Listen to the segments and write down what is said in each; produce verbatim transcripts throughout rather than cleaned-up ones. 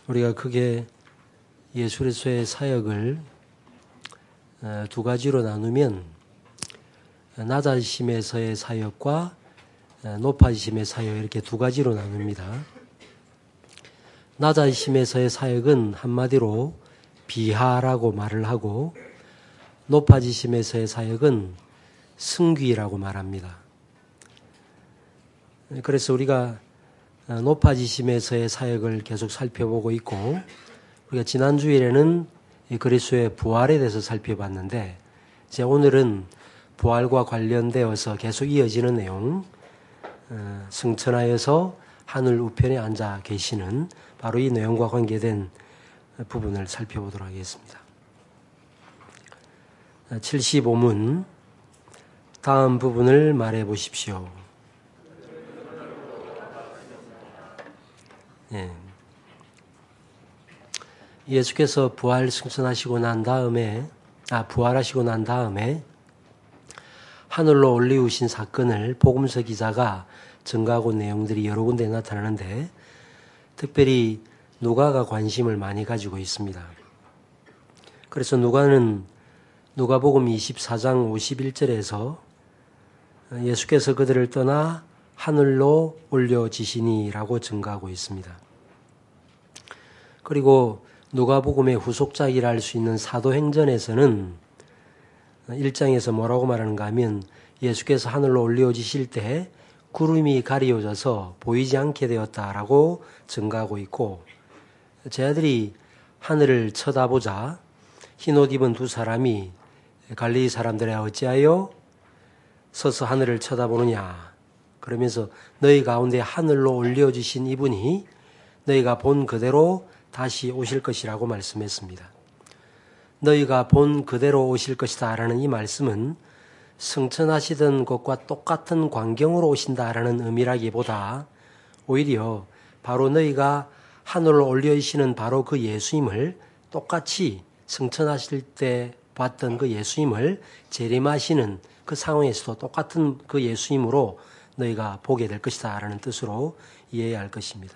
우리가 크게 예수 그리스도의 사역을 두 가지로 나누면 낮아지심에서의 사역과 높아지심의 사역 이렇게 두 가지로 나눕니다. 낮아지심에서의 사역은 한마디로 비하라고 말을 하고 높아지심에서의 사역은 승귀라고 말합니다. 그래서 우리가 높아지심에서의 사역을 계속 살펴보고 있고 우리가 지난 주일에는 그리스도의 부활에 대해서 살펴봤는데 이제 오늘은 부활과 관련되어서 계속 이어지는 내용, 승천하여서 하늘 우편에 앉아 계시는 바로 이 내용과 관계된 부분을 살펴보도록 하겠습니다. 칠십오 문 다음 부분을 말해 보십시오. 예. 예수께서 부활 승천하시고 난 다음에, 아, 부활하시고 난 다음에 하늘로 올리우신 사건을 복음서 기자가 증가하고 내용들이 여러 군데 나타나는데 특별히 누가가 관심을 많이 가지고 있습니다. 그래서 누가는 누가복음 이십사 장 오십일 절에서 예수께서 그들을 떠나 하늘로 올려지시니라고 증가하고 있습니다. 그리고 누가복음의 후속작이라 할 수 있는 사도행전에서는 일 장에서 뭐라고 말하는가 하면 예수께서 하늘로 올려지실 때 구름이 가리워져서 보이지 않게 되었다라고 증가하고 있고 제 아들이 하늘을 쳐다보자 흰옷 입은 두 사람이 갈릴리 사람들아 어찌하여 서서 하늘을 쳐다보느냐 그러면서 너희 가운데 하늘로 올려주신 이분이 너희가 본 그대로 다시 오실 것이라고 말씀했습니다. 너희가 본 그대로 오실 것이다 라는 이 말씀은 승천하시던 것과 똑같은 광경으로 오신다라는 의미라기보다 오히려 바로 너희가 하늘로 올려주시는 바로 그 예수님을 똑같이 승천하실 때 봤던 그 예수님을 재림하시는 그 상황에서도 똑같은 그 예수님으로 너희가 보게 될 것이다 라는 뜻으로 이해해야 할 것입니다.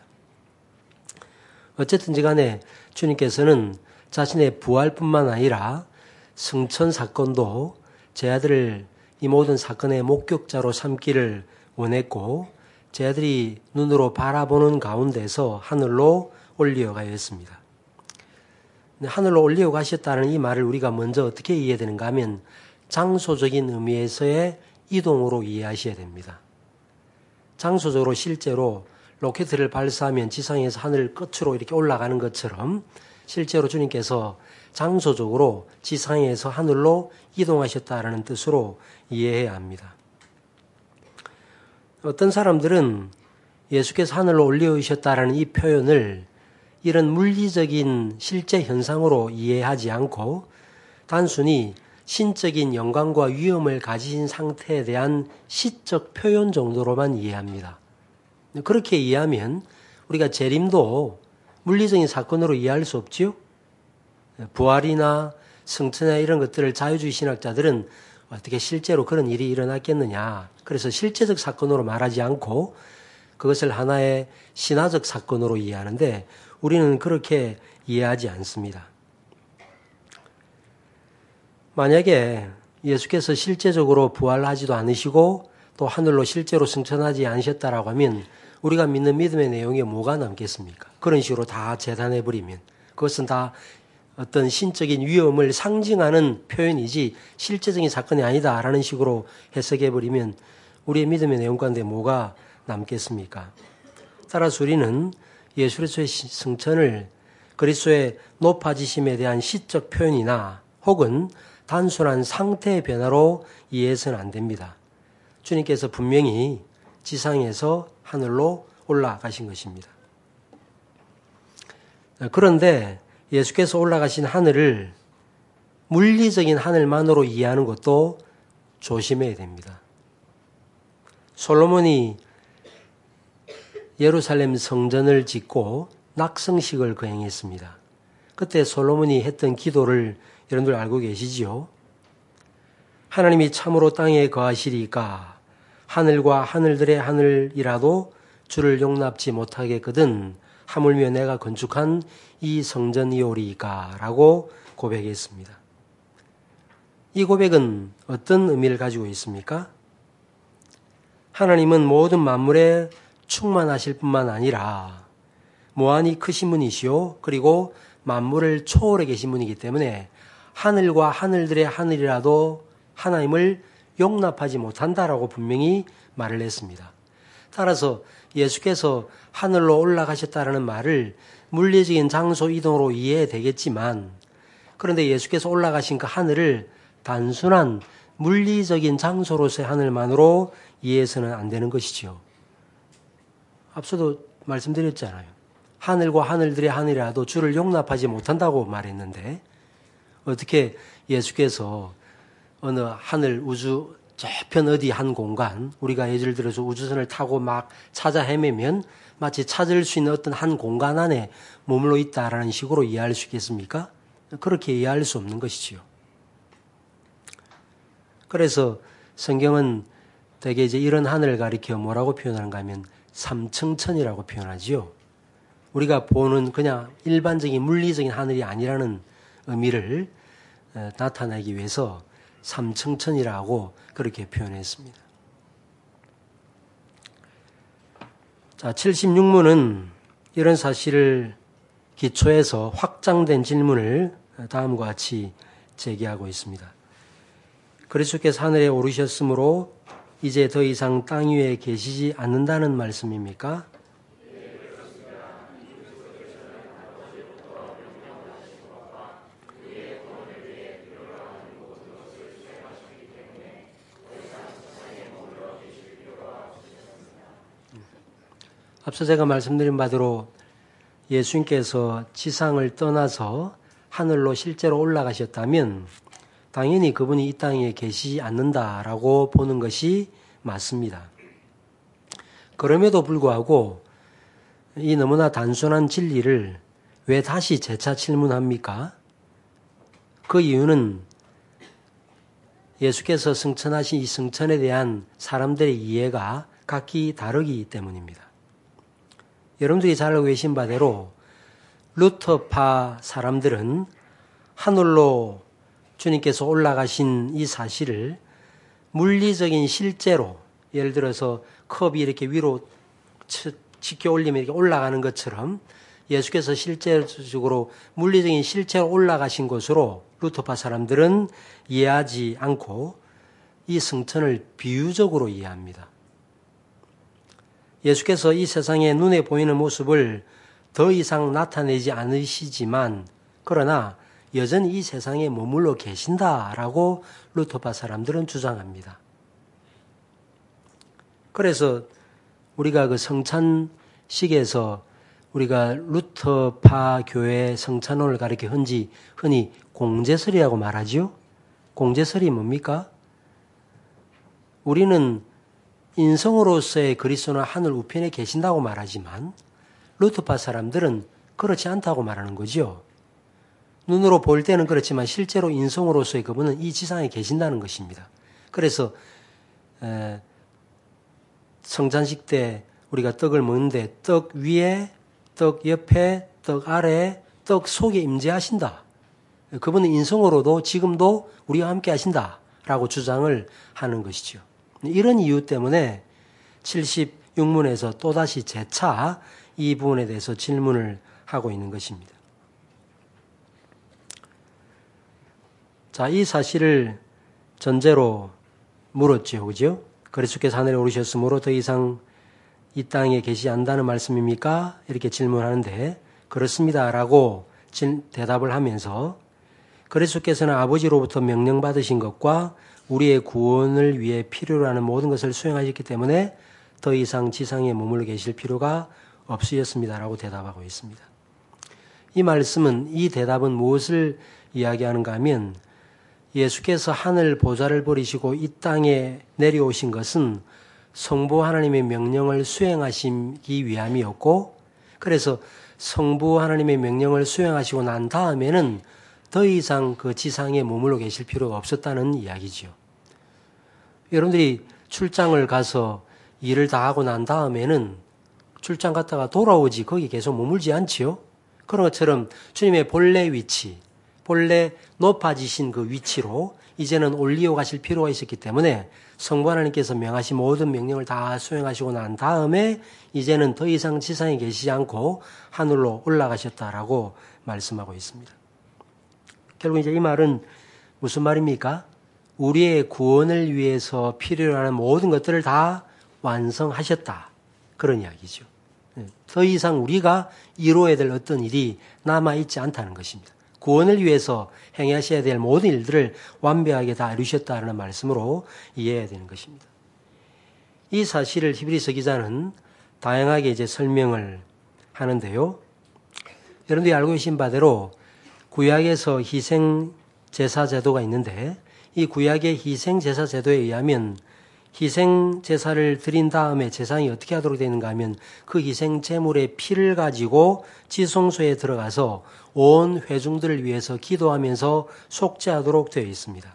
어쨌든지 간에 주님께서는 자신의 부활뿐만 아니라 승천 사건도 제 아들을 이 모든 사건의 목격자로 삼기를 원했고 제 아들이 눈으로 바라보는 가운데서 하늘로 올려가였습니다. 하늘로 올려가셨다는 이 말을 우리가 먼저 어떻게 이해되는가 하면 장소적인 의미에서의 이동으로 이해하셔야 됩니다. 장소적으로 실제로 로켓을 발사하면 지상에서 하늘 끝으로 이렇게 올라가는 것처럼 실제로 주님께서 장소적으로 지상에서 하늘로 이동하셨다라는 뜻으로 이해해야 합니다. 어떤 사람들은 예수께서 하늘로 올려오셨다라는 이 표현을 이런 물리적인 실제 현상으로 이해하지 않고 단순히 신적인 영광과 위엄을 가지신 상태에 대한 시적 표현 정도로만 이해합니다. 그렇게 이해하면 우리가 재림도 물리적인 사건으로 이해할 수 없지요. 부활이나 승천이나 이런 것들을 자유주의 신학자들은 어떻게 실제로 그런 일이 일어났겠느냐. 그래서 실제적 사건으로 말하지 않고 그것을 하나의 신화적 사건으로 이해하는데 우리는 그렇게 이해하지 않습니다. 만약에 예수께서 실제적으로 부활하지도 않으시고 또 하늘로 실제로 승천하지 않으셨다라고 하면 우리가 믿는 믿음의 내용에 뭐가 남겠습니까? 그런 식으로 다 재단해버리면 그것은 다 어떤 신적인 위엄을 상징하는 표현이지 실제적인 사건이 아니다라는 식으로 해석해버리면 우리의 믿음의 내용 가운데 뭐가 남겠습니까? 따라서 우리는 예수 그리스도의 승천을 그리스도의 높아지심에 대한 시적 표현이나 혹은 단순한 상태의 변화로 이해해서는 안 됩니다. 주님께서 분명히 지상에서 하늘로 올라가신 것입니다. 그런데 예수께서 올라가신 하늘을 물리적인 하늘만으로 이해하는 것도 조심해야 됩니다. 솔로몬이 예루살렘 성전을 짓고 낙성식을 거행했습니다. 그때 솔로몬이 했던 기도를 여러분들 알고 계시지요? 하나님이 참으로 땅에 거하시리까 하늘과 하늘들의 하늘이라도 주를 용납지 못하겠거든 하물며 내가 건축한 이 성전이오리이까 라고 고백했습니다. 이 고백은 어떤 의미를 가지고 있습니까? 하나님은 모든 만물에 충만하실 뿐만 아니라 무한히 크신 분이시오. 그리고 만물을 초월해 계신 분이기 때문에 하늘과 하늘들의 하늘이라도 하나님을 용납하지 못한다라고 분명히 말을 했습니다. 따라서 예수께서 하늘로 올라가셨다라는 말을 물리적인 장소 이동으로 이해되겠지만, 그런데 예수께서 올라가신 그 하늘을 단순한 물리적인 장소로서의 하늘만으로 이해해서는 안 되는 것이죠. 앞서도 말씀드렸잖아요. 하늘과 하늘들의 하늘이라도 주를 용납하지 못한다고 말했는데, 어떻게 예수께서 어느 하늘 우주 저편 어디 한 공간, 우리가 예를 들어서 우주선을 타고 막 찾아 헤매면 마치 찾을 수 있는 어떤 한 공간 안에 머물러 있다라는 식으로 이해할 수 있겠습니까? 그렇게 이해할 수 없는 것이지요. 그래서 성경은 대개 이제 이런 하늘을 가리켜 뭐라고 표현하는가 하면 삼층천이라고 표현하지요. 우리가 보는 그냥 일반적인 물리적인 하늘이 아니라는 의미를 나타내기 위해서 삼층천이라고 그렇게 표현했습니다. 자, 칠십육 문은 이런 사실을 기초해서 확장된 질문을 다음과 같이 제기하고 있습니다. 그리스도께서 하늘에 오르셨으므로 이제 더 이상 땅 위에 계시지 않는다는 말씀입니까? 앞서 제가 말씀드린 바대로 예수님께서 지상을 떠나서 하늘로 실제로 올라가셨다면 당연히 그분이 이 땅에 계시지 않는다라고 보는 것이 맞습니다. 그럼에도 불구하고 이 너무나 단순한 진리를 왜 다시 재차 질문합니까? 그 이유는 예수께서 승천하신 이 승천에 대한 사람들의 이해가 각기 다르기 때문입니다. 여러분들이 잘 알고 계신 바대로 루터파 사람들은 하늘로 주님께서 올라가신 이 사실을 물리적인 실제로, 예를 들어서 컵이 이렇게 위로 치켜 올리면 이렇게 올라가는 것처럼 예수께서 실제적으로 물리적인 실제로 올라가신 것으로 루터파 사람들은 이해하지 않고 이 승천을 비유적으로 이해합니다. 예수께서 이 세상에 눈에 보이는 모습을 더 이상 나타내지 않으시지만 그러나 여전히 이 세상에 머물러 계신다라고 루터파 사람들은 주장합니다. 그래서 우리가 그 성찬식에서 우리가 루터파 교회 성찬원을 가리켜 흔히, 흔히 공제설이라고 말하죠. 공제설이 뭡니까? 우리는 인성으로서의 그리스도는 하늘 우편에 계신다고 말하지만 루터파 사람들은 그렇지 않다고 말하는 거죠. 눈으로 볼 때는 그렇지만 실제로 인성으로서의 그분은 이 지상에 계신다는 것입니다. 그래서 에, 성찬식 때 우리가 떡을 먹는데 떡 위에, 떡 옆에, 떡 아래에, 떡 속에 임재하신다. 그분은 인성으로도 지금도 우리와 함께 하신다라고 주장을 하는 것이죠. 이런 이유 때문에 칠십육 문에서 또다시 재차 이 부분에 대해서 질문을 하고 있는 것입니다. 자, 이 사실을 전제로 물었죠, 그죠? 그리스도께서 하늘에 오르셨으므로 더 이상 이 땅에 계시지 않는다는 말씀입니까? 이렇게 질문하는데 그렇습니다라고 대답을 하면서 그리스도께서는 아버지로부터 명령받으신 것과 우리의 구원을 위해 필요로 하는 모든 것을 수행하셨기 때문에 더 이상 지상에 머물러 계실 필요가 없으셨습니다라고 대답하고 있습니다. 이 말씀은, 이 대답은 무엇을 이야기하는가 하면 예수께서 하늘 보좌를 버리시고 이 땅에 내려오신 것은 성부 하나님의 명령을 수행하시기 위함이었고, 그래서 성부 하나님의 명령을 수행하시고 난 다음에는 더 이상 그 지상에 머물러 계실 필요가 없었다는 이야기죠. 여러분들이 출장을 가서 일을 다 하고 난 다음에는 출장 갔다가 돌아오지 거기 계속 머물지 않지요. 그런 것처럼 주님의 본래 위치, 본래 높아지신 그 위치로 이제는 올리어 가실 필요가 있었기 때문에 성부 하나님께서 명하신 모든 명령을 다 수행하시고 난 다음에 이제는 더 이상 지상에 계시지 않고 하늘로 올라가셨다라고 말씀하고 있습니다. 결국 이제 이 말은 무슨 말입니까? 우리의 구원을 위해서 필요로 하는 모든 것들을 다 완성하셨다. 그런 이야기죠. 더 이상 우리가 이루어야 될 어떤 일이 남아있지 않다는 것입니다. 구원을 위해서 행하셔야 될 모든 일들을 완벽하게 다 이루셨다는 말씀으로 이해해야 되는 것입니다. 이 사실을 히브리서 기자는 다양하게 이제 설명을 하는데요. 여러분들이 알고 계신 바대로 구약에서 희생 제사 제도가 있는데 이 구약의 희생 제사 제도에 의하면 희생 제사를 드린 다음에 제사장이 어떻게 하도록 되는가 하면 그 희생 제물의 피를 가지고 지성소에 들어가서 온 회중들을 위해서 기도하면서 속죄하도록 되어 있습니다.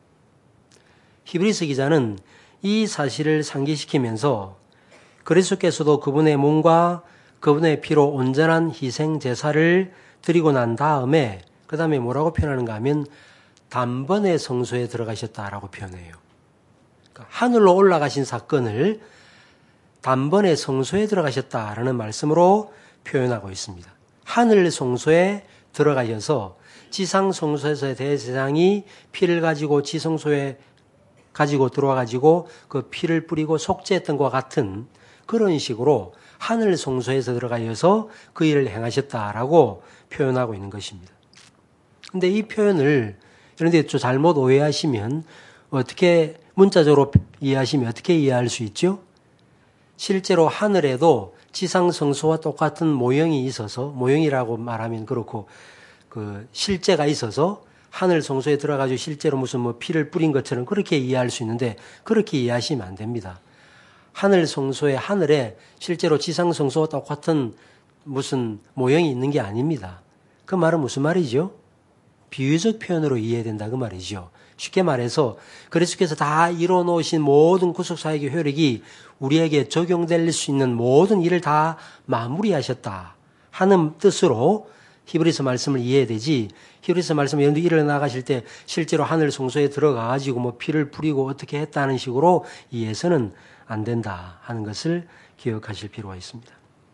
히브리서 기자는 이 사실을 상기시키면서 그리스도께서도 그분의 몸과 그분의 피로 온전한 희생 제사를 드리고 난 다음에 그 다음에 뭐라고 표현하는가 하면 단번에 성소에 들어가셨다라고 표현해요. 하늘로 올라가신 사건을 단번에 성소에 들어가셨다라는 말씀으로 표현하고 있습니다. 하늘 성소에 들어가셔서 지상 성소에서의 대제사장이 피를 가지고 지성소에 가지고 들어와 가지고 그 피를 뿌리고 속죄했던 것과 같은 그런 식으로 하늘 성소에서 들어가셔서 그 일을 행하셨다라고 표현하고 있는 것입니다. 근데 이 표현을 그런데 좀 잘못 오해하시면 어떻게 문자적으로 이해하시면 어떻게 이해할 수 있죠? 실제로 하늘에도 지상 성소와 똑같은 모형이 있어서 모형이라고 말하면 그렇고 그 실제가 있어서 하늘 성소에 들어가지고 실제로 무슨 뭐 피를 뿌린 것처럼 그렇게 이해할 수 있는데 그렇게 이해하시면 안 됩니다. 하늘 성소의 하늘에 실제로 지상 성소와 똑같은 무슨 모형이 있는 게 아닙니다. 그 말은 무슨 말이죠? 비유적 표현으로 이해해야 된다 그 말이죠. 쉽게 말해서 그리스도께서 다 이뤄놓으신 모든 구속사역의 효력이 우리에게 적용될 수 있는 모든 일을 다 마무리하셨다 하는 뜻으로 히브리서 말씀을 이해해야 되지. 히브리서 말씀 여러분들 일어나가실 때 실제로 하늘 성소에 들어가가지고 뭐 피를 뿌리고 어떻게 했다는 식으로 이해해서는 안 된다 하는 것을 기억하실 필요가 있습니다.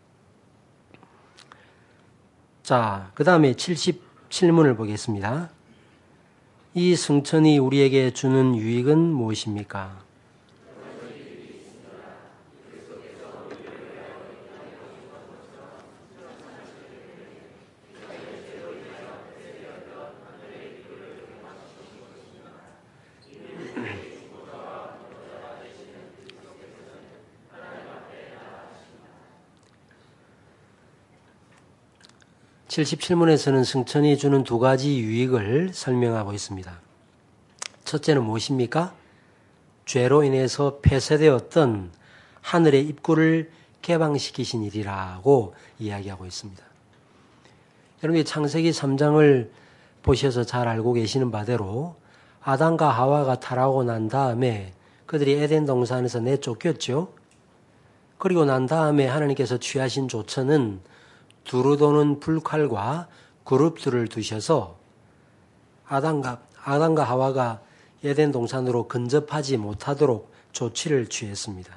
자, 그 다음에 칠십칠 문을 보겠습니다. 이 성천이 우리에게 주는 유익은 무엇입니까? 칠십칠 문에서는 성천이 주는 두 가지 유익을 설명하고 있습니다. 첫째는 무엇입니까? 죄로 인해서 폐쇄되었던 하늘의 입구를 개방시키신 일이라고 이야기하고 있습니다. 여러분이 창세기 삼 장을 보셔서 잘 알고 계시는 바대로 아담과 하와가 타락하고 난 다음에 그들이 에덴 동산에서 내쫓겼죠. 그리고 난 다음에 하나님께서 취하신 조처는 두루 도는 불칼과 그룹들을 두셔서 아담과, 아담과 하와가 에덴 동산으로 근접하지 못하도록 조치를 취했습니다.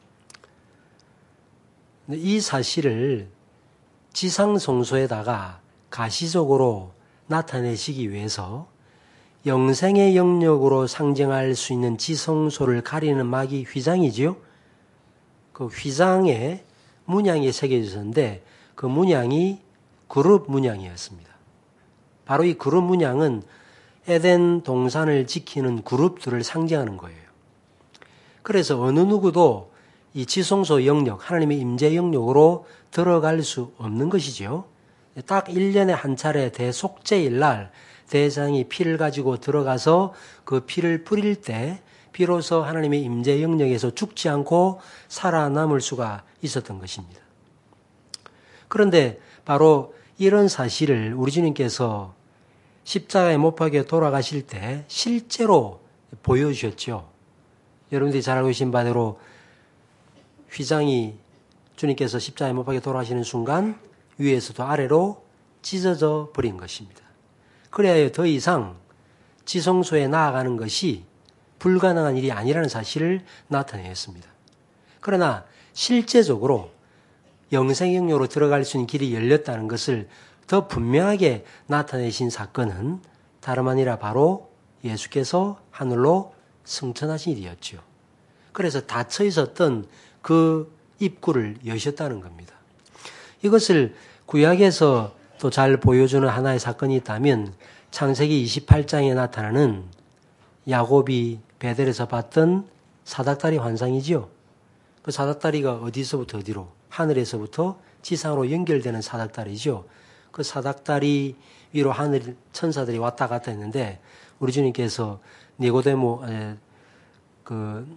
이 사실을 지상 성소에다가 가시적으로 나타내시기 위해서 영생의 영역으로 상징할 수 있는 지성소를 가리는 막이 휘장이지요. 그 휘장에 문양이 새겨졌는데 그 문양이 그룹 문양이었습니다. 바로 이 그룹 문양은 에덴 동산을 지키는 그룹들을 상징하는 거예요. 그래서 어느 누구도 이 지성소 영역, 하나님의 임재 영역으로 들어갈 수 없는 것이죠. 딱 일 년에 한 차례 대속죄일 날 대상이 피를 가지고 들어가서 그 피를 뿌릴 때 비로소 하나님의 임재 영역에서 죽지 않고 살아남을 수가 있었던 것입니다. 그런데 바로 이런 사실을 우리 주님께서 십자가에 못 박혀 돌아가실 때 실제로 보여주셨죠. 여러분들이 잘 알고 계신 바대로 휘장이 주님께서 십자가에 못 박혀 돌아가시는 순간 위에서도 아래로 찢어져 버린 것입니다. 그래야 더 이상 지성소에 나아가는 것이 불가능한 일이 아니라는 사실을 나타내었습니다. 그러나 실제적으로 영생영료로 들어갈 수 있는 길이 열렸다는 것을 더 분명하게 나타내신 사건은 다름 아니라 바로 예수께서 하늘로 승천하신 일이었죠. 그래서 닫혀 있었던 그 입구를 여셨다는 겁니다. 이것을 구약에서 또 잘 보여주는 하나의 사건이 있다면 창세기 이십팔 장에 나타나는 야곱이 베델에서 봤던 사닥다리 환상이지요. 그 사닥다리가 어디서부터 어디로? 하늘에서부터 지상으로 연결되는 사닥다리죠. 그 사닥다리 위로 하늘 천사들이 왔다 갔다 했는데 우리 주님께서 니고데모 에, 그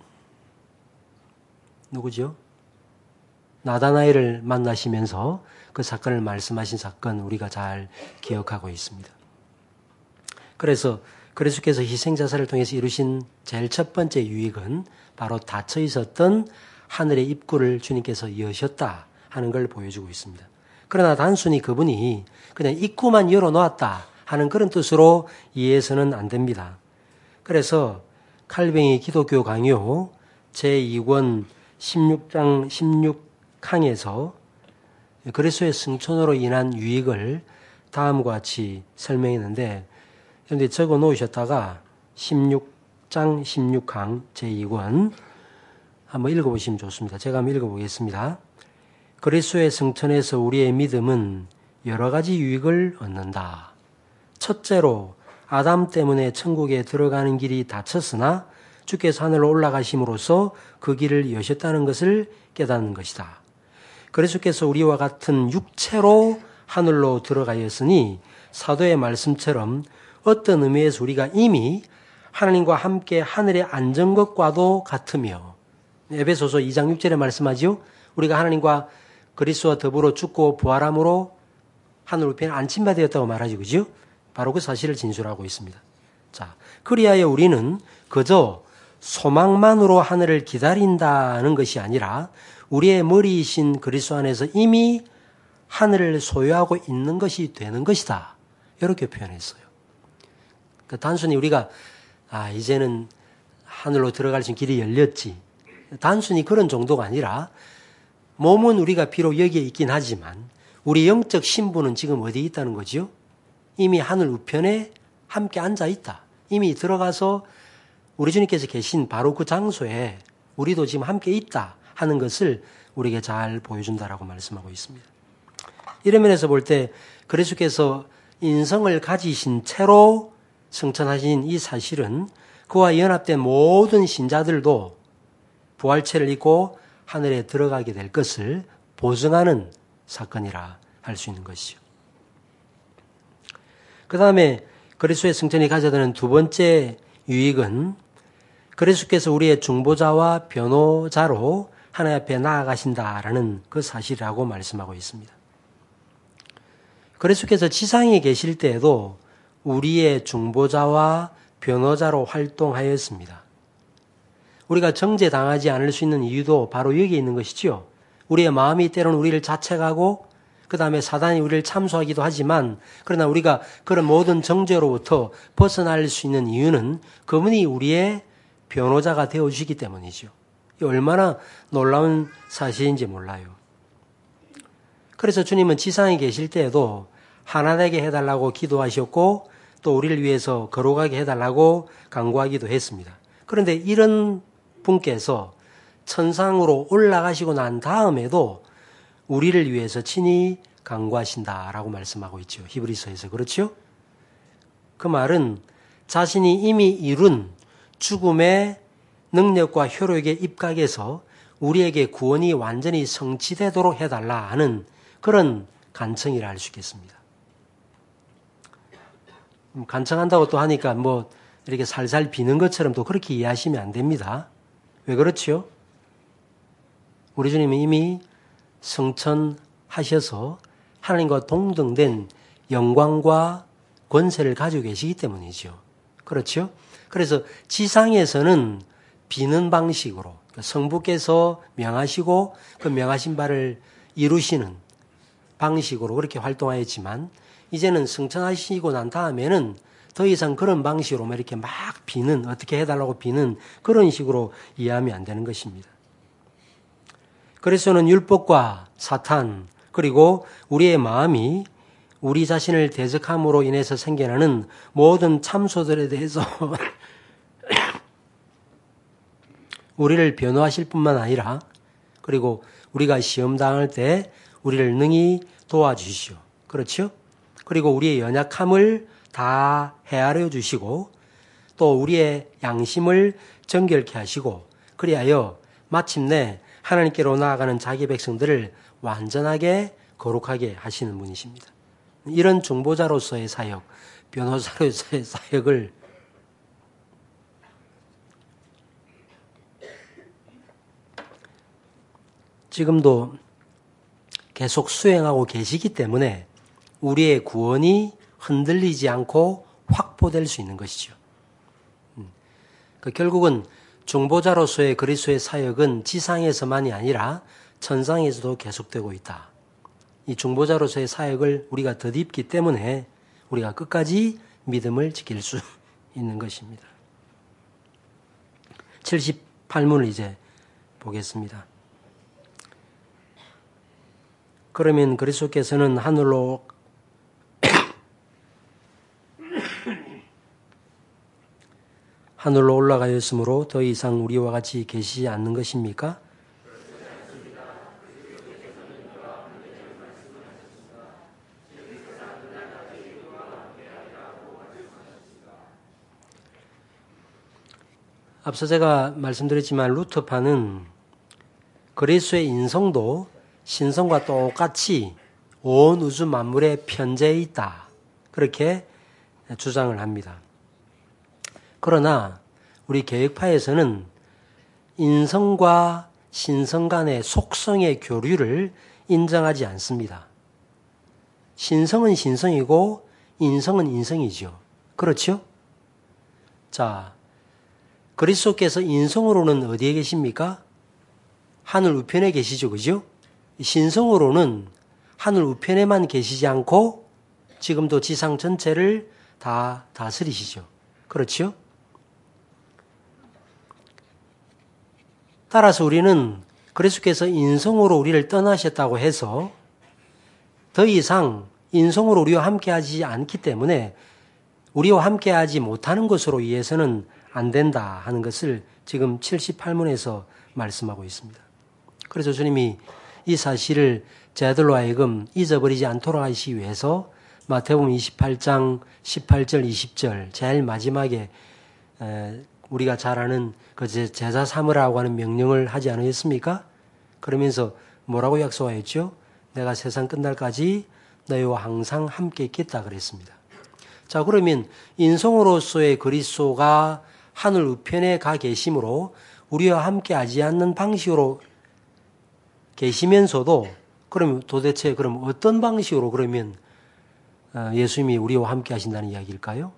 누구죠? 나다나엘을 만나시면서 그 사건을 말씀하신 사건 우리가 잘 기억하고 있습니다. 그래서 그리스도께서 희생자사를 통해서 이루신 제일 첫 번째 유익은 바로 닫혀 있었던 하늘의 입구를 주님께서 여셨다 하는 걸 보여주고 있습니다. 그러나 단순히 그분이 그냥 입구만 열어놓았다 하는 그런 뜻으로 이해해서는 안 됩니다. 그래서 칼뱅이 기독교 강요 제이 권 십육 장 십육 항에서 그리스도의 승천으로 인한 유익을 다음과 같이 설명했는데 그런데 적어 놓으셨다가 십육 장 십육 항 제이 권 한번 읽어보시면 좋습니다. 제가 한번 읽어보겠습니다. 그리스도의 승천에서 우리의 믿음은 여러 가지 유익을 얻는다. 첫째로 아담 때문에 천국에 들어가는 길이 닫혔으나 주께서 하늘로 올라가심으로써 그 길을 여셨다는 것을 깨닫는 것이다. 그리스도께서 우리와 같은 육체로 하늘로 들어가였으니 사도의 말씀처럼 어떤 의미에서 우리가 이미 하나님과 함께 하늘에 앉은 것과도 같으며 에베소서 이 장 육 절에 말씀하지요. 우리가 하나님과 그리스도와 더불어 죽고 부활함으로 하늘 우편에 안침바 되었다고 말하죠. 그죠? 바로 그 사실을 진술하고 있습니다. 자, 그리하여 우리는 그저 소망만으로 하늘을 기다린다는 것이 아니라 우리의 머리이신 그리스도 안에서 이미 하늘을 소유하고 있는 것이 되는 것이다. 이렇게 표현했어요. 그러니까 단순히 우리가 아 이제는 하늘로 들어갈 수 있는 길이 열렸지. 단순히 그런 정도가 아니라 몸은 우리가 비록 여기에 있긴 하지만 우리 영적 신분은 지금 어디에 있다는 거죠? 이미 하늘 우편에 함께 앉아 있다. 이미 들어가서 우리 주님께서 계신 바로 그 장소에 우리도 지금 함께 있다 하는 것을 우리에게 잘 보여준다라고 말씀하고 있습니다. 이런 면에서 볼 때 그리스도께서 인성을 가지신 채로 승천하신 이 사실은 그와 연합된 모든 신자들도 부활체를 입고 하늘에 들어가게 될 것을 보증하는 사건이라 할 수 있는 것이죠. 그 다음에 그리스도의 승천이 가져야 되는 두 번째 유익은 그리스도께서 우리의 중보자와 변호자로 하나님 앞에 나아가신다라는 그 사실이라고 말씀하고 있습니다. 그리스도께서 지상에 계실 때에도 우리의 중보자와 변호자로 활동하였습니다. 우리가 정죄당하지 않을 수 있는 이유도 바로 여기에 있는 것이지요. 우리의 마음이 때로는 우리를 자책하고 그 다음에 사단이 우리를 참소하기도 하지만 그러나 우리가 그런 모든 정죄로부터 벗어날 수 있는 이유는 그분이 우리의 변호자가 되어주시기 때문이죠. 얼마나 놀라운 사실인지 몰라요. 그래서 주님은 지상에 계실 때에도 하나 되게 해달라고 기도하셨고 또 우리를 위해서 거룩하게 해달라고 간구하기도 했습니다. 그런데 이런 분께서 천상으로 올라가시고 난 다음에도 우리를 위해서 친히 간구하신다라고 말씀하고 있죠. 히브리서에서. 그렇죠? 그 말은 자신이 이미 이룬 죽음의 능력과 효력에 입각해서 우리에게 구원이 완전히 성취되도록 해달라 하는 그런 간청이라 할 수 있겠습니다. 간청한다고 또 하니까 뭐 이렇게 살살 비는 것처럼 또 그렇게 이해하시면 안 됩니다. 왜 그렇죠? 우리 주님이 이미 승천하셔서 하나님과 동등된 영광과 권세를 가지고 계시기 때문이죠. 그렇죠? 그래서 지상에서는 비는 방식으로 성부께서 명하시고 그 명하신 바를 이루시는 방식으로 그렇게 활동하였지만 이제는 승천하시고 난 다음에는 더 이상 그런 방식으로 이렇게 막 비는, 어떻게 해달라고 비는 그런 식으로 이해하면 안 되는 것입니다. 그래서는 율법과 사탄 그리고 우리의 마음이 우리 자신을 대적함으로 인해서 생겨나는 모든 참소들에 대해서 우리를 변호하실 뿐만 아니라 그리고 우리가 시험 당할 때 우리를 능히 도와주시오. 그렇죠? 그리고 우리의 연약함을 다 헤아려 주시고 또 우리의 양심을 정결케 하시고 그리하여 마침내 하나님께로 나아가는 자기 백성들을 완전하게 거룩하게 하시는 분이십니다. 이런 중보자로서의 사역, 변호사로서의 사역을 지금도 계속 수행하고 계시기 때문에 우리의 구원이 흔들리지 않고 확보될 수 있는 것이죠. 그 결국은 중보자로서의 그리스도의 사역은 지상에서만이 아니라 천상에서도 계속되고 있다. 이 중보자로서의 사역을 우리가 덧입기 때문에 우리가 끝까지 믿음을 지킬 수 있는 것입니다. 칠십팔 문을 이제 보겠습니다. 그러면 그리스도께서는 하늘로 하늘로 올라가였으므로 더 이상 우리와 같이 계시지 않는 것입니까? 앞서 제가 말씀드렸지만 루터파는 그리스도의 인성도 신성과 똑같이 온 우주 만물에 편재해 있다. 그렇게 주장을 합니다. 그러나 우리 개혁파에서는 인성과 신성 간의 속성의 교류를 인정하지 않습니다. 신성은 신성이고 인성은 인성이죠. 그렇죠? 자, 그리스도께서 인성으로는 어디에 계십니까? 하늘 우편에 계시죠. 그죠? 신성으로는 하늘 우편에만 계시지 않고 지금도 지상 전체를 다 다스리시죠. 그렇죠? 따라서 우리는 그리스도께서 인성으로 우리를 떠나셨다고 해서 더 이상 인성으로 우리와 함께하지 않기 때문에 우리와 함께하지 못하는 것으로 이해해서는 안 된다 하는 것을 지금 칠십팔 문에서 말씀하고 있습니다. 그래서 주님이 이 사실을 제자들로 하여금 잊어버리지 않도록 하시기 위해서 마태복음 이십팔 장 십팔 절 이십 절 제일 마지막에 우리가 잘 아는 그 제자 삼으라고 하는 명령을 하지 않으셨습니까? 그러면서 뭐라고 약속하였죠? 내가 세상 끝날까지 너희와 항상 함께 있겠다 그랬습니다. 자, 그러면 인성으로서의 그리스도가 하늘 우편에 가 계심으로 우리와 함께 하지 않는 방식으로 계시면서도 그럼 도대체 그럼 어떤 방식으로 그러면 예수님이 우리와 함께 하신다는 이야기일까요?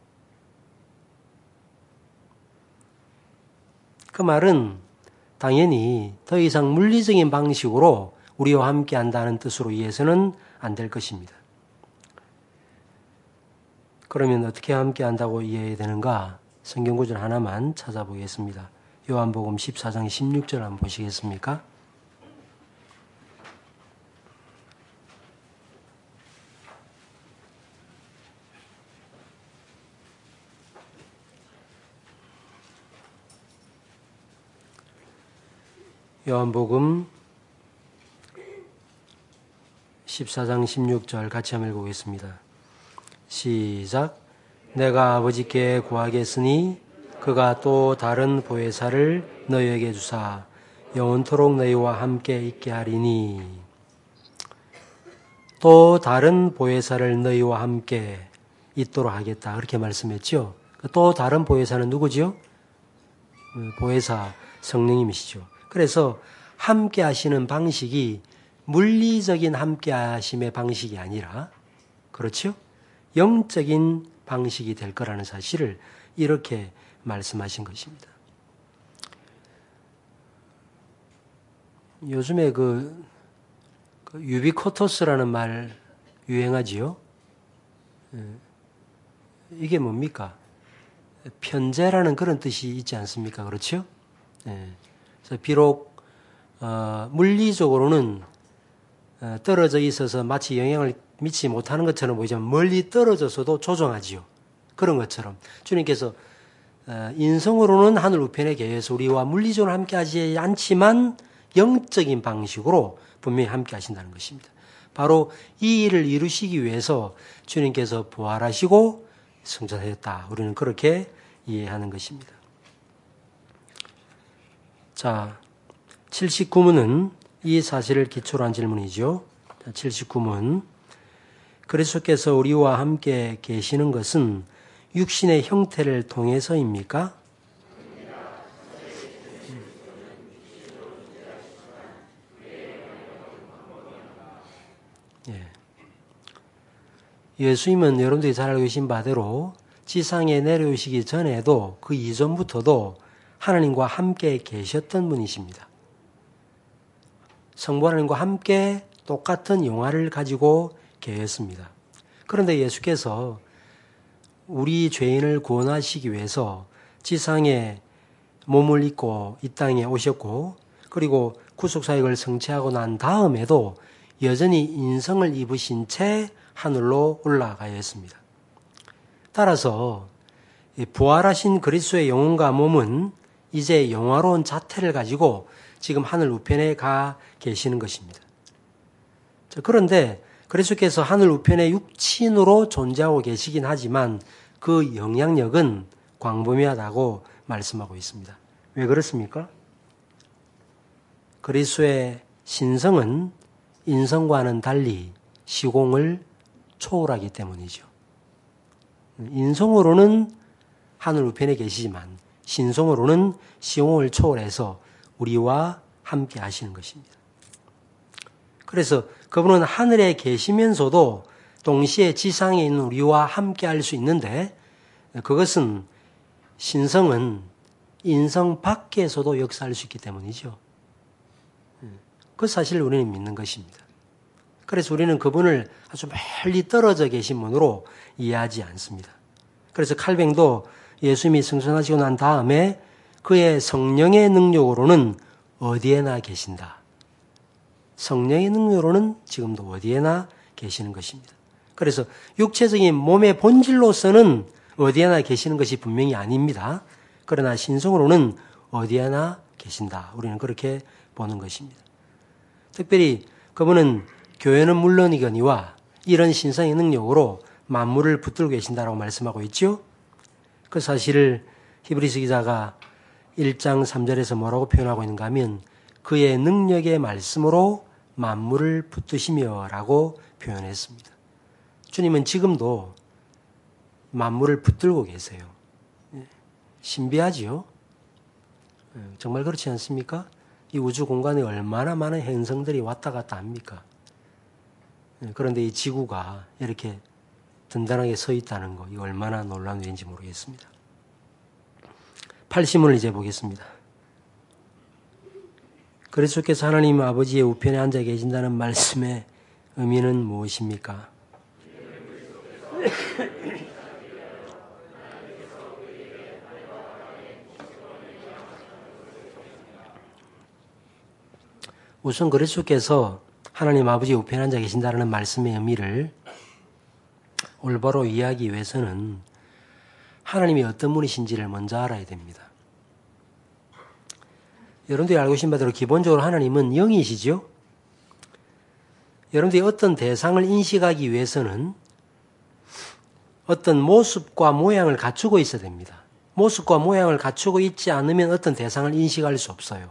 그 말은 당연히 더 이상 물리적인 방식으로 우리와 함께 한다는 뜻으로 이해해서는 안 될 것입니다. 그러면 어떻게 함께 한다고 이해해야 되는가? 성경 구절 하나만 찾아보겠습니다. 요한복음 십사 장 십육 절 한번 보시겠습니까? 요한복음 십사 장 십육 절 같이 한번 읽어보겠습니다. 시작. 내가 아버지께 구하겠으니 그가 또 다른 보혜사를 너희에게 주사 영원토록 너희와 함께 있게 하리니. 또 다른 보혜사를 너희와 함께 있도록 하겠다. 그렇게 말씀했죠. 또 다른 보혜사는 누구죠? 보혜사 성령님이시죠. 그래서 함께 하시는 방식이 물리적인 함께 하심의 방식이 아니라, 그렇죠? 영적인 방식이 될 거라는 사실을 이렇게 말씀하신 것입니다. 요즘에 그, 그 유비코토스라는 말 유행하지요? 예. 이게 뭡니까? 편재라는 그런 뜻이 있지 않습니까? 그렇죠? 예. 그래서 비록 어, 물리적으로는 어, 떨어져 있어서 마치 영향을 미치지 못하는 것처럼 보이지만 멀리 떨어져서도 조종하지요. 그런 것처럼 주님께서 어, 인성으로는 하늘 우편에 계셔서 우리와 물리적으로 함께하지 않지만 영적인 방식으로 분명히 함께 하신다는 것입니다. 바로 이 일을 이루시기 위해서 주님께서 부활하시고 승천하셨다. 우리는 그렇게 이해하는 것입니다. 자, 칠십구 문은 이 사실을 기초로 한 질문이죠. 칠십구 문. 그리스도께서 우리와 함께 계시는 것은 육신의 형태를 통해서입니까? 예. 예수님은 여러분들이 잘 알고 계신 바대로 지상에 내려오시기 전에도 그 이전부터도 하나님과 함께 계셨던 분이십니다. 성부 하나님과 함께 똑같은 영화를 가지고 계셨습니다. 그런데 예수께서 우리 죄인을 구원하시기 위해서 지상에 몸을 입고 이 땅에 오셨고 그리고 구속사역을 성취하고 난 다음에도 여전히 인성을 입으신 채 하늘로 올라가야 했습니다. 따라서 부활하신 그리스도의 영혼과 몸은 이제 영화로운 자태를 가지고 지금 하늘 우편에 가 계시는 것입니다. 그런데 그리스도께서 하늘 우편에 육친으로 존재하고 계시긴 하지만 그 영향력은 광범위하다고 말씀하고 있습니다. 왜 그렇습니까? 그리스도의 신성은 인성과는 달리 시공을 초월하기 때문이죠. 인성으로는 하늘 우편에 계시지만 신성으로는 시공을 초월해서 우리와 함께 하시는 것입니다. 그래서 그분은 하늘에 계시면서도 동시에 지상에 있는 우리와 함께 할 수 있는데 그것은 신성은 인성 밖에서도 역사할 수 있기 때문이죠. 그 사실을 우리는 믿는 것입니다. 그래서 우리는 그분을 아주 멀리 떨어져 계신 분으로 이해하지 않습니다. 그래서 칼뱅도 예수님이 승천하시고 난 다음에 그의 성령의 능력으로는 어디에나 계신다. 성령의 능력으로는 지금도 어디에나 계시는 것입니다. 그래서 육체적인 몸의 본질로서는 어디에나 계시는 것이 분명히 아닙니다. 그러나 신성으로는 어디에나 계신다. 우리는 그렇게 보는 것입니다. 특별히 그분은 교회는 물론이거니와 이런 신성의 능력으로 만물을 붙들고 계신다라고 말씀하고 있죠. 그 사실을 히브리서 기자가 일 장 삼 절에서 뭐라고 표현하고 있는가 하면 그의 능력의 말씀으로 만물을 붙드시며 라고 표현했습니다. 주님은 지금도 만물을 붙들고 계세요. 신비하지요? 정말 그렇지 않습니까? 이 우주 공간에 얼마나 많은 행성들이 왔다 갔다 합니까? 그런데 이 지구가 이렇게 든든하게 서 있다는 거, 이거 얼마나 놀라운 일인지 모르겠습니다. 팔십 문을 이제 보겠습니다. 그리스도께서 하나님 아버지의 우편에 앉아 계신다는 말씀의 의미는 무엇입니까? 우선 그리스도께서 하나님 아버지의 우편에 앉아 계신다는 말씀의 의미를 올바로 이해하기 위해서는 하나님이 어떤 분이신지를 먼저 알아야 됩니다. 여러분들이 알고 계신 바대로 기본적으로 하나님은 영이시죠? 여러분들이 어떤 대상을 인식하기 위해서는 어떤 모습과 모양을 갖추고 있어야 됩니다. 모습과 모양을 갖추고 있지 않으면 어떤 대상을 인식할 수 없어요.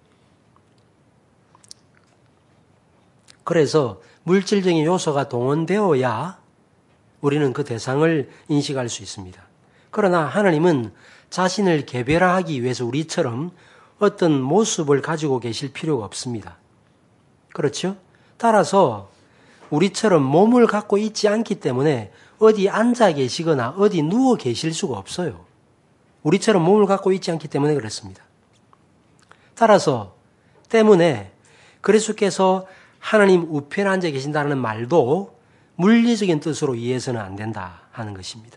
그래서 물질적인 요소가 동원되어야 우리는 그 대상을 인식할 수 있습니다. 그러나 하나님은 자신을 개별화하기 위해서 우리처럼 어떤 모습을 가지고 계실 필요가 없습니다. 그렇죠? 따라서 우리처럼 몸을 갖고 있지 않기 때문에 어디 앉아 계시거나 어디 누워 계실 수가 없어요. 우리처럼 몸을 갖고 있지 않기 때문에 그렇습니다. 따라서 때문에 그리스도께서 하나님 우편에 앉아 계신다는 말도 물리적인 뜻으로 이해해서는 안 된다 하는 것입니다.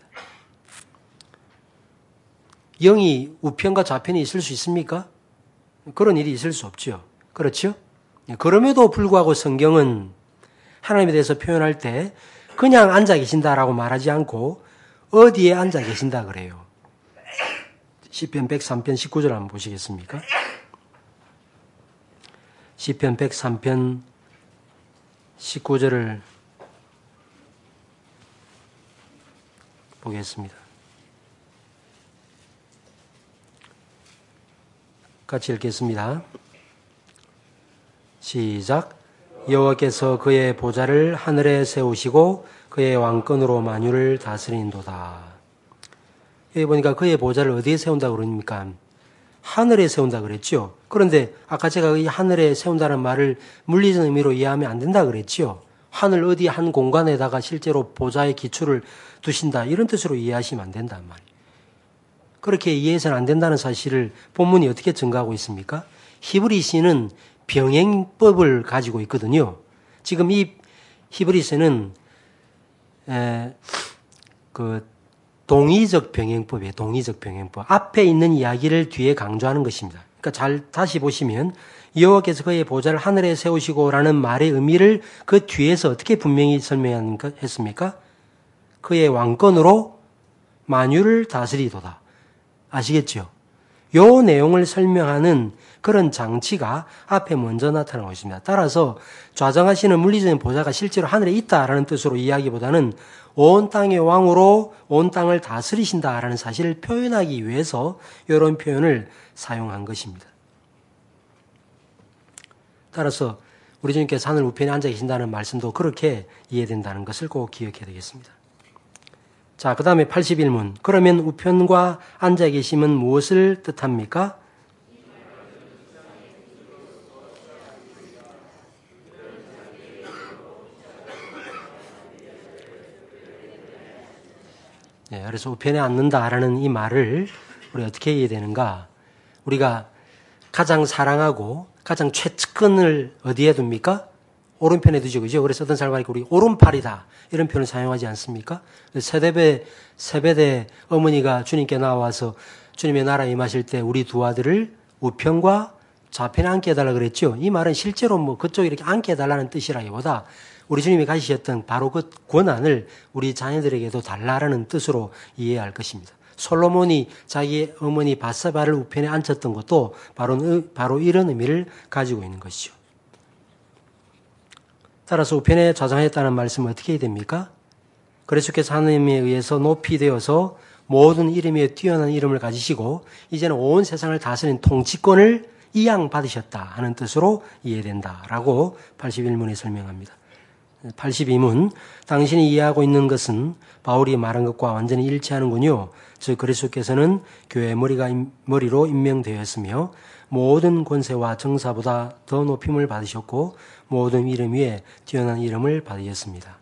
영이 우편과 좌편이 있을 수 있습니까? 그런 일이 있을 수 없죠. 그렇죠? 그럼에도 불구하고 성경은 하나님에 대해서 표현할 때 그냥 앉아 계신다라고 말하지 않고 어디에 앉아 계신다 그래요. 시편 백삼 편 십구 절 한번 보시겠습니까? 시편 백삼 편 십구 절을 보겠습니다. 같이 읽겠습니다. 시작. 여호와께서 그의 보좌를 하늘에 세우시고 그의 왕권으로 만유를 다스린도다. 여기 보니까 그의 보좌를 어디에 세운다고 그럽니까? 하늘에 세운다 그랬죠. 그런데 아까 제가 이 하늘에 세운다는 말을 물리적 의미로 이해하면 안 된다 그랬죠. 하늘 어디 한 공간에다가 실제로 보좌의 기초를 두신다 이런 뜻으로 이해하시면 안 된단 말이에요. 그렇게 이해해서는 안 된다는 사실을 본문이 어떻게 증거하고 있습니까? 히브리서는 병행법을 가지고 있거든요. 지금 이 히브리서는 에, 그 동의적 병행법이에요. 동의적 병행법. 앞에 있는 이야기를 뒤에 강조하는 것입니다. 그러니까 잘 다시 보시면 여호와께서 그의 보좌를 하늘에 세우시고라는 말의 의미를 그 뒤에서 어떻게 분명히 설명했습니까? 그의 왕권으로 만유를 다스리도다. 아시겠죠? 요 내용을 설명하는 그런 장치가 앞에 먼저 나타나고 있습니다. 따라서 좌정하시는 물리적인 보좌가 실제로 하늘에 있다라는 뜻으로 이야기보다는 온 땅의 왕으로 온 땅을 다스리신다라는 사실을 표현하기 위해서 이런 표현을 사용한 것입니다. 따라서 우리 주님께서 하늘 우편에 앉아 계신다는 말씀도 그렇게 이해된다는 것을 꼭 기억해야 되겠습니다. 자, 그 다음에 팔십일 문. 그러면 우편과 앉아 계심은 무엇을 뜻합니까? 네, 그래서 우편에 앉는다라는 이 말을 우리 어떻게 이해되는가? 우리가 가장 사랑하고 가장 최측근을 어디에 둡니까? 오른편에 두죠, 그죠? 그래서 어떤 사람이 우리 오른팔이다 이런 표현을 사용하지 않습니까? 세대배 세배대 어머니가 주님께 나와서 주님의 나라에 임하실 때 우리 두 아들을 우편과 좌편에 앉게 해달라 그랬죠. 이 말은 실제로 뭐 그쪽에 이렇게 앉게 해달라는 뜻이라기보다 우리 주님이 가지셨던 바로 그 권한을 우리 자녀들에게도 달라라는 뜻으로 이해할 것입니다. 솔로몬이 자기 어머니 바세바를 우편에 앉혔던 것도 바로, 바로 이런 의미를 가지고 있는 것이죠. 따라서 우편에 좌정하였다는 말씀은 어떻게 해야 됩니까? 그리스도께서 하나님에 의해서 높이 되어서 모든 이름 위에 뛰어난 이름을 가지시고 이제는 온 세상을 다스리는 통치권을 이양받으셨다 하는 뜻으로 이해된다라고 팔십일 문에 설명합니다. 팔십이 문. 당신이 이해하고 있는 것은 바울이 말한 것과 완전히 일치하는군요. 즉 그리스도께서는 교회의 머리가 머리로 임명되었으며 모든 권세와 정사보다 더 높임을 받으셨고 모든 이름 위에 뛰어난 이름을 받으셨습니다.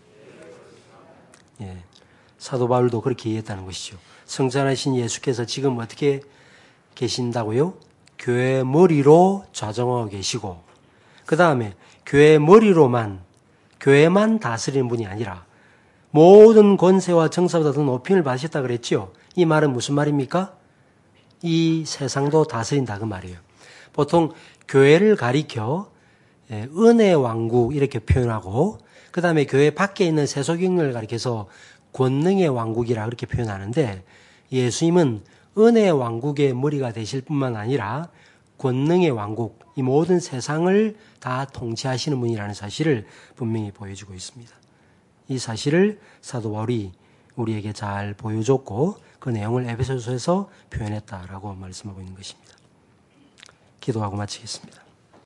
예, 사도 바울도 그렇게 이해했다는 것이죠. 성찬하신 예수께서 지금 어떻게 계신다고요? 교회의 머리로 좌정하고 계시고 그 다음에 교회의 머리로만 교회만 다스리는 분이 아니라 모든 권세와 정사보다 더 높임을 받으셨다 그랬죠. 이 말은 무슨 말입니까? 이 세상도 다스린다 그 말이에요. 보통 교회를 가리켜 은혜의 왕국 이렇게 표현하고 그 다음에 교회 밖에 있는 세속인을 가리켜서 권능의 왕국이라 그렇게 표현하는데 예수님은 은혜의 왕국의 머리가 되실 뿐만 아니라 권능의 왕국, 이 모든 세상을 다 통치하시는 분이라는 사실을 분명히 보여주고 있습니다. 이 사실을 사도 바울이 우리에게 잘 보여줬고 그 내용을 에베소서에서 표현했다라고 말씀하고 있는 것입니다. 기도하고 마치겠습니다.